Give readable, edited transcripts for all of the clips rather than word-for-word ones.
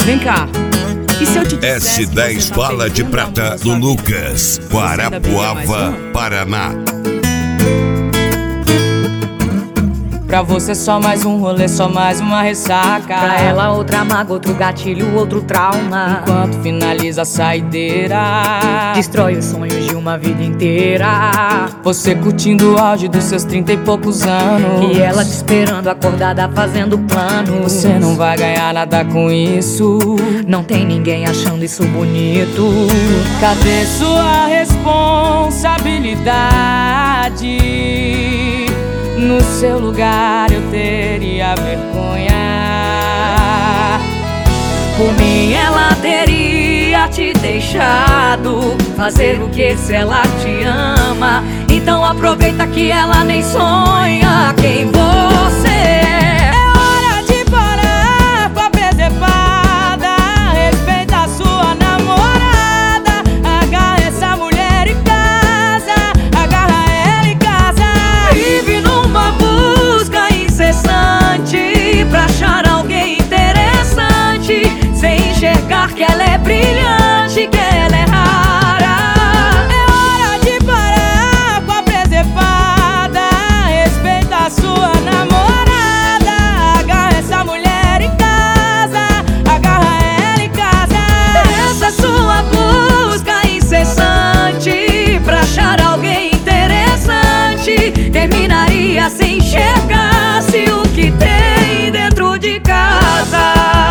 Vem cá. E se eu te dissesse S10 Bala de Prata do Lucas, Guarapuava, Paraná. Pra você só mais um rolê, só mais uma ressaca. Pra ela outra mágoa, outro gatilho, outro trauma. Enquanto finaliza a saideira, destrói os sonhos de uma vida inteira. você curtindo o auge dos seus 30 e poucos anos, E ela te esperando acordada fazendo planos. você não vai ganhar nada com isso. Não tem ninguém achando isso bonito. Cadê sua responsabilidade? No seu lugar eu teria vergonha. Por mim ela teria te deixado fazer o que se ela te ama. Então aproveita que ela nem sonha quem você é. É hora de parar com a presepada. Respeita a sua namorada. Agarra essa mulher em casa. Agarra ela em casa. Vive numa busca incessante pra achar alguém interessante, sem enxergar que ela é brilhante, que ela é rara. É hora de parar com a presepada. Respeita a sua namorada. Agarra essa mulher em casa. Agarra ela em casa. Essa sua busca incessante pra achar alguém interessante terminaria sem enxergar-se o que tem dentro de casa.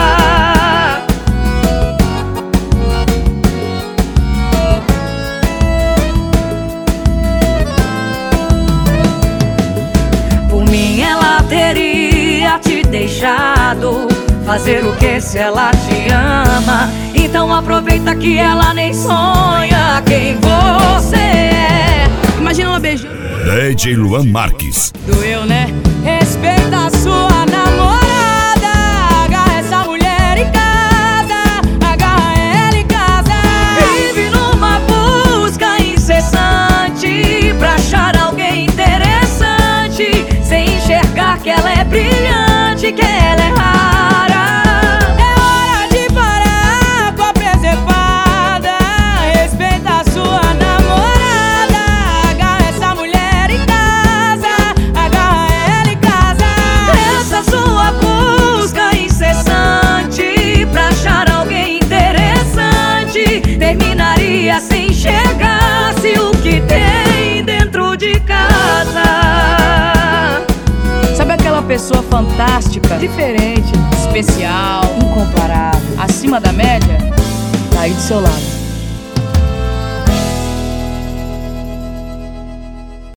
Por mim ela teria te deixado fazer o que se ela te ama. Então aproveita que ela nem sonha quem você é. Imagina ela beijando. DJ Luan Marques. Doeu, né? Respeita a sua namorada. Agarra essa mulher em casa. Agarra ela em casa. Vive numa busca incessante pra achar alguém interessante, sem enxergar que ela é brilhante, que ela é rara. É hora de parar com a presepada. Respeita a sua namorada. Agarra essa mulher em casa. Agarra ela em casa. Essa sua busca incessante pra achar alguém interessante terminaria sem enxergar-se o que tem dentro de casa. Sabe aquela pessoa fantástica, Diferente, especial, incomparável. acima da média? Tá aí do seu lado.